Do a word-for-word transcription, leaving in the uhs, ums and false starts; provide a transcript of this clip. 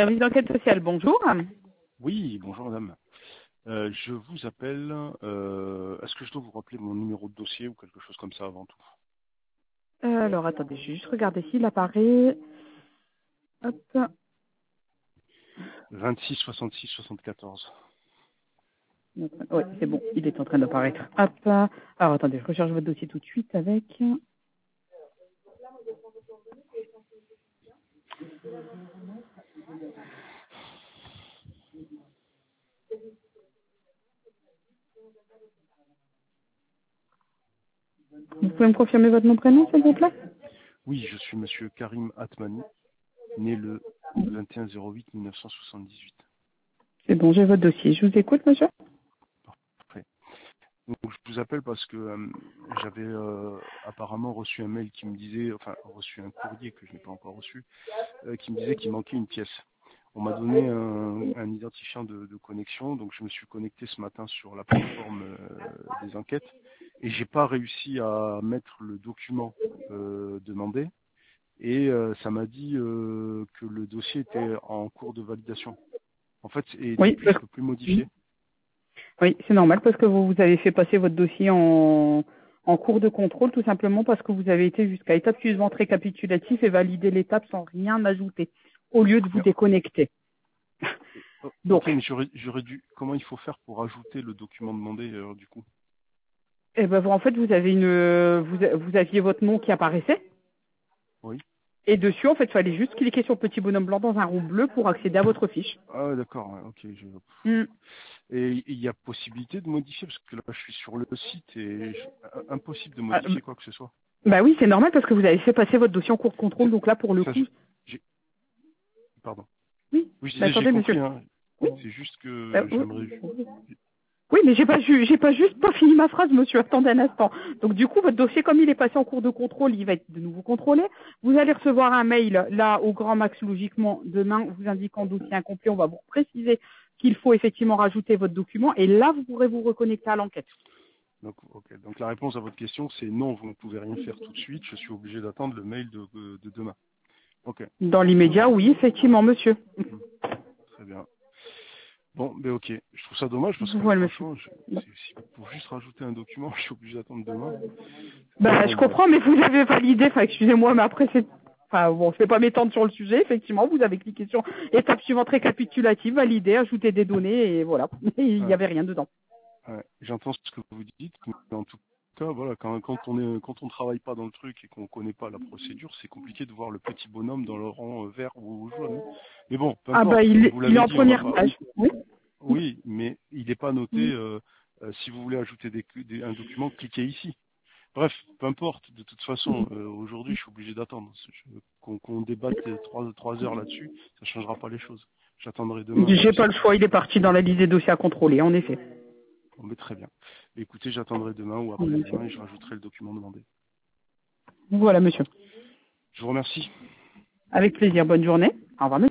Service d'enquête sociale, bonjour. Oui, bonjour madame. Euh, je vous appelle. Euh, Est-ce que je dois vous rappeler mon numéro de dossier ou quelque chose comme ça avant tout? Euh, alors, attendez, je vais juste regarder s'il apparaît. Hop. vingt-six soixante-six soixante-quatorze. Oui, c'est bon, il est en train d'apparaître. Hop. Alors, attendez, je recherche votre dossier tout de suite avec... Vous pouvez me confirmer votre nom, prénom, s'il vous plaît? Oui, je suis monsieur Karim Atmani, né le vingt et un zéro huit mille neuf cent soixante-dix-huit. C'est bon, j'ai votre dossier. Je vous écoute, monsieur. Parfait. Donc, je vous appelle parce que euh, j'avais euh, apparemment reçu un mail qui me disait, enfin reçu un courrier que je n'ai pas encore reçu, euh, qui me disait qu'il manquait une pièce. On m'a donné un, un identifiant de, de connexion, donc je me suis connecté ce matin sur la plateforme euh, des enquêtes et j'ai pas réussi à mettre le document euh, demandé et euh, ça m'a dit euh, que le dossier était en cours de validation. En fait, et Oui, depuis je parce- peux plus modifier. oui, c'est normal parce que vous, vous avez fait passer votre dossier en, en cours de contrôle, tout simplement parce que vous avez été jusqu'à l'étape suivante récapitulatif et valider l'étape sans rien ajouter, au lieu de vous Mais, déconnecter. oh, Donc, ok, mais j'aurais j'aurais dû. Comment il faut faire pour ajouter le document demandé euh, du coup? eh ben, vous, en fait, vous avez une, vous, vous aviez votre nom qui apparaissait. Oui. Et dessus, en fait, il fallait juste cliquer sur le petit bonhomme blanc dans un rond bleu pour accéder à votre fiche. Ah ouais, d'accord. Ouais, ok. Je... Hmm. Et il y a possibilité de modifier parce que là je suis sur le site et je- impossible de Ah, modifier quoi que ce soit. bah oui, c'est normal parce que vous avez fait passer votre dossier en cours de contrôle. C'est- Donc là, pour le Ça, coup, j'ai, pardon. oui. Oui, je Mais disais j'ai attendez, monsieur. compris. Hein. Oui. C'est juste Bah, que oui. j'aimerais. Oui, mais j'ai pas, ju- j'ai pas juste pas fini ma phrase, monsieur. Attendez un instant. Donc du coup, votre dossier, comme il est passé en cours de contrôle, il va être de nouveau contrôlé. Vous allez recevoir un mail là au grand max logiquement demain, vous indiquant dossier incomplet. On va vous préciser qu'il faut effectivement rajouter votre document et là, vous pourrez vous reconnecter à l'enquête. Donc, ok. Donc la réponse à votre question c'est non, vous ne pouvez rien faire tout de suite. Je suis obligé d'attendre le mail de, de, de demain. Ok. Dans l'immédiat, oui, effectivement, monsieur. Hmm. Très bien. Bon, ben ok. Je trouve ça dommage parce que Voilà, monsieur. franchement, je, c'est- si- pour juste rajouter un document, je suis obligé d'attendre demain. Mais Bah, bon, je bref. comprends, mais vous avez validé, enfin, excusez-moi, mais après, c'est, enfin, bon, je vais pas m'étendre sur le sujet, effectivement, vous avez cliqué sur étape suivante récapitulative, valider, ajouter des données, et voilà. Il n'y Ouais. avait rien dedans. Ouais, j'entends ce que vous dites, mais en tout cas, voilà, quand, quand on est, quand on travaille pas dans le truc et qu'on connaît pas la procédure, c'est compliqué de voir le petit bonhomme dans le rang euh, vert ou jaune. Mais bon, peu Ah, bah, importe, comme il, vous il est l'avez en dit, on va première pas. page. Oui. Oui, mais il n'est pas noté. Mm. Euh, euh, si vous voulez ajouter des, des- un document, cliquez ici. Bref, peu importe. De toute façon, euh, aujourd'hui, je suis obligé d'attendre. Je- Qu'on qu'on débatte euh, trois, trois heures là-dessus, ça changera pas les choses. J'attendrai demain et J'ai puis pas c'est le tout. choix, il est parti dans la liste des dossiers à contrôler, en effet. Bon, mais très bien. Écoutez, j'attendrai demain ou Monsieur. après-demain et je rajouterai le document demandé. Voilà, monsieur. Je vous remercie. Avec plaisir, bonne journée. Au revoir, monsieur.